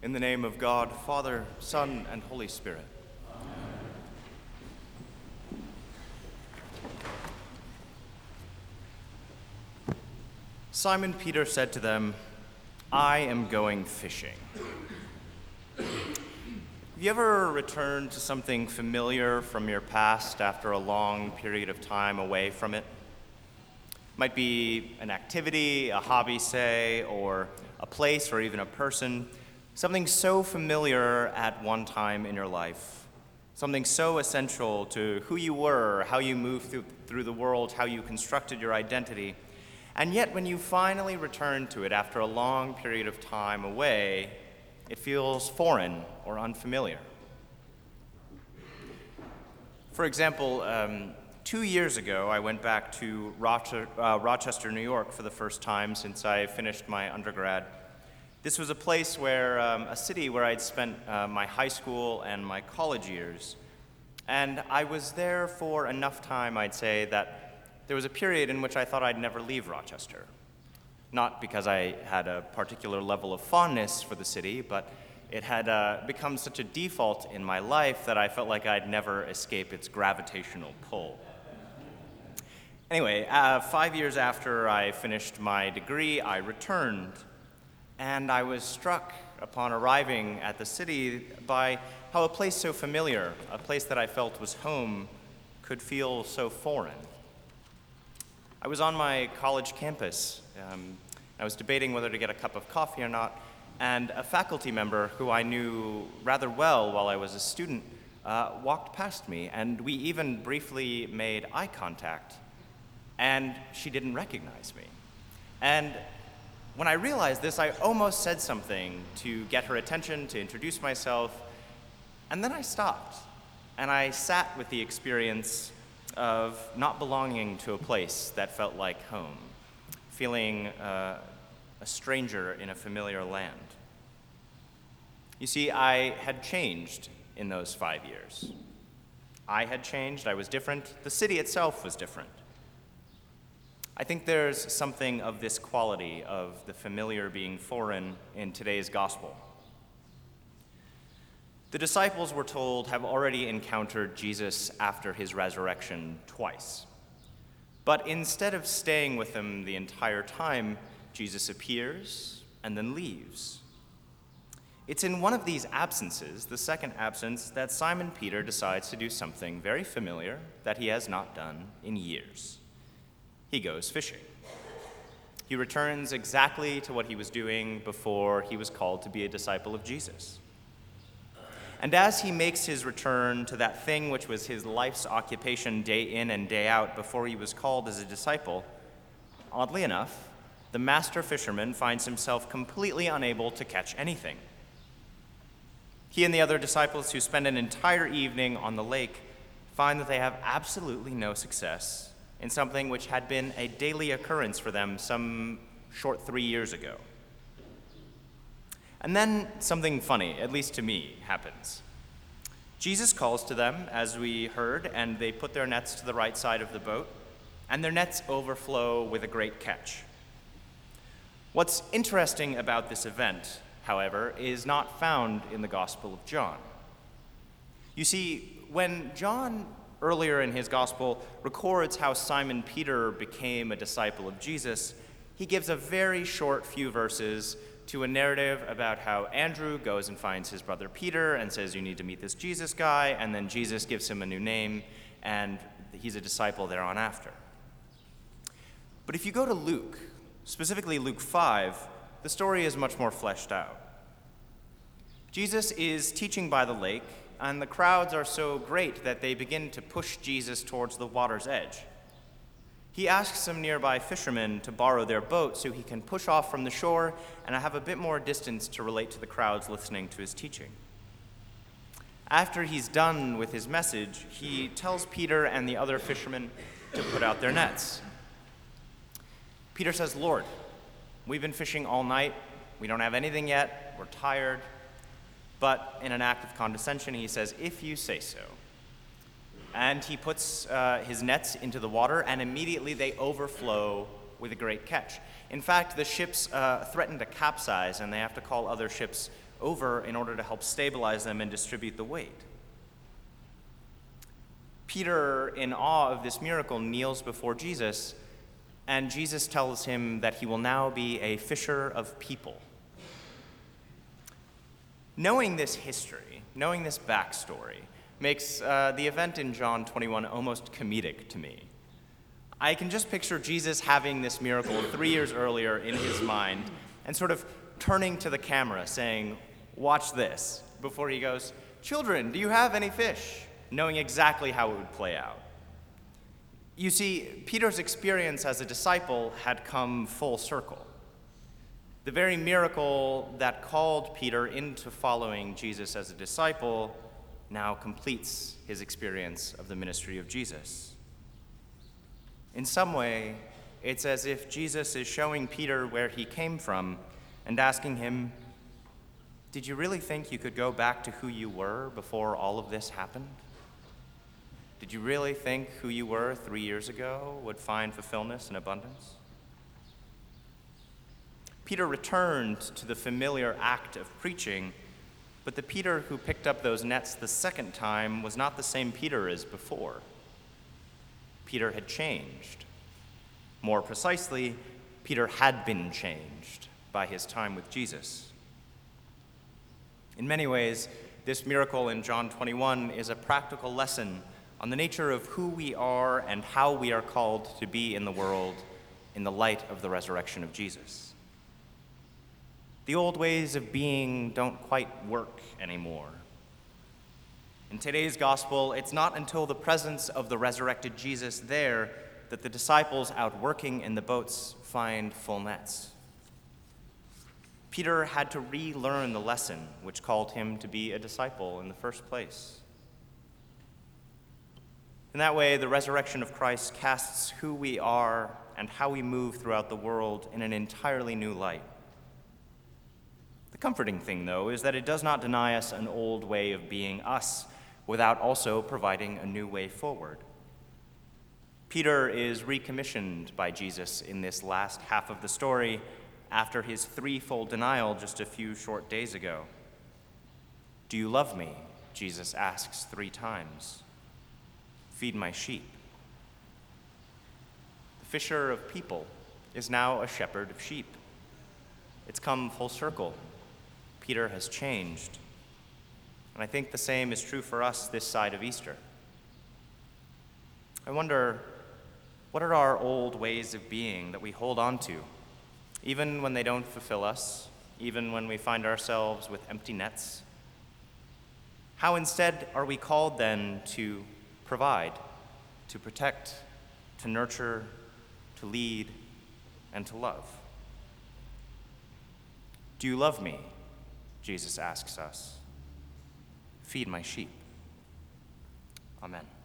In the name of God, Father, Son, and Holy Spirit. Simon Peter said to them, "I am going fishing." Have you ever returned to something familiar from your past after a long period of time away from it? Might be an activity, a hobby, say, or a place, or even a person. Something so familiar at one time in your life. Something so essential to who you were, how you moved through the world, how you constructed your identity. And yet, when you finally return to it after a long period of time away, it feels foreign or unfamiliar. For example, 2 years ago, I went back to Rochester, New York for the first time since I finished my undergrad. This was a place where, a city where I'd spent my high school and my college years. And I was there for enough time, I'd say, that there was a period in which I thought I'd never leave Rochester. Not because I had a particular level of fondness for the city, but it had become such a default in my life that I felt like I'd never escape its gravitational pull. Anyway, 5 years after I finished my degree, I returned. And I was struck upon arriving at the city by how a place so familiar, a place that I felt was home, could feel so foreign. I was on my college campus. I was debating whether to get a cup of coffee or not, and a faculty member who I knew rather well while I was a student walked past me, and we even briefly made eye contact, and she didn't recognize me. And when I realized this, I almost said something to get her attention, to introduce myself, and then I stopped, and I sat with the experience of not belonging to a place that felt like home, feeling a stranger in a familiar land. You see, I had changed in those 5 years. I had changed, I was different, the city itself was different. I think there's something of this quality of the familiar being foreign in today's gospel. The disciples, we're told, have already encountered Jesus after his resurrection twice. But instead of staying with them the entire time, Jesus appears and then leaves. It's in one of these absences, the second absence, that Simon Peter decides to do something very familiar that he has not done in years. He goes fishing. He returns exactly to what he was doing before he was called to be a disciple of Jesus. And as he makes his return to that thing which was his life's occupation day in and day out before he was called as a disciple, oddly enough, the master fisherman finds himself completely unable to catch anything. He and the other disciples who spend an entire evening on the lake find that they have absolutely no success in something which had been a daily occurrence for them some short 3 years ago. And then something funny, at least to me, happens. Jesus calls to them, as we heard, and they put their nets to the right side of the boat, and their nets overflow with a great catch. What's interesting about this event, however, is not found in the Gospel of John. You see, when John earlier in his gospel records how Simon Peter became a disciple of Jesus, he gives a very short few verses to a narrative about how Andrew goes and finds his brother Peter and says, "You need to meet this Jesus guy," and then Jesus gives him a new name, and he's a disciple thereon after. But if you go to Luke, specifically Luke 5, the story is much more fleshed out. Jesus is teaching by the lake, and the crowds are so great that they begin to push Jesus towards the water's edge. He asks some nearby fishermen to borrow their boat so he can push off from the shore and have a bit more distance to relate to the crowds listening to his teaching. After he's done with his message, he tells Peter and the other fishermen to put out their nets. Peter says, "Lord, we've been fishing all night. We don't have anything yet. We're tired." But in an act of condescension, he says, "If you say so." And he puts his nets into the water, and immediately they overflow with a great catch. In fact, the ships threaten to capsize, and they have to call other ships over in order to help stabilize them and distribute the weight. Peter, in awe of this miracle, kneels before Jesus, and Jesus tells him that he will now be a fisher of people. Knowing this history, knowing this backstory, makes the event in John 21 almost comedic to me. I can just picture Jesus having this miracle 3 years earlier in his mind and sort of turning to the camera saying, "Watch this," before he goes, "Children, do you have any fish?" knowing exactly how it would play out. You see, Peter's experience as a disciple had come full circle. The very miracle that called Peter into following Jesus as a disciple now completes his experience of the ministry of Jesus. In some way, it's as if Jesus is showing Peter where he came from and asking him, "Did you really think you could go back to who you were before all of this happened? Did you really think who you were 3 years ago would find fulfillment and abundance?" Peter returned to the familiar act of preaching, but the Peter who picked up those nets the second time was not the same Peter as before. Peter had changed. More precisely, Peter had been changed by his time with Jesus. In many ways, this miracle in John 21 is a practical lesson on the nature of who we are and how we are called to be in the world in the light of the resurrection of Jesus. The old ways of being don't quite work anymore. In today's gospel, it's not until the presence of the resurrected Jesus there that the disciples out working in the boats find full nets. Peter had to relearn the lesson which called him to be a disciple in the first place. In that way, the resurrection of Christ casts who we are and how we move throughout the world in an entirely new light. The comforting thing, though, is that it does not deny us an old way of being us without also providing a new way forward. Peter is recommissioned by Jesus in this last half of the story after his threefold denial just a few short days ago. "Do you love me?" Jesus asks 3 times. "Feed my sheep." The fisher of people is now a shepherd of sheep. It's come full circle. Peter has changed. And I think the same is true for us this side of Easter. I wonder, what are our old ways of being that we hold on to, even when they don't fulfill us, even when we find ourselves with empty nets? How instead are we called then to provide, to protect, to nurture, to lead, and to love? "Do you love me?" Jesus asks us. "Feed my sheep." Amen.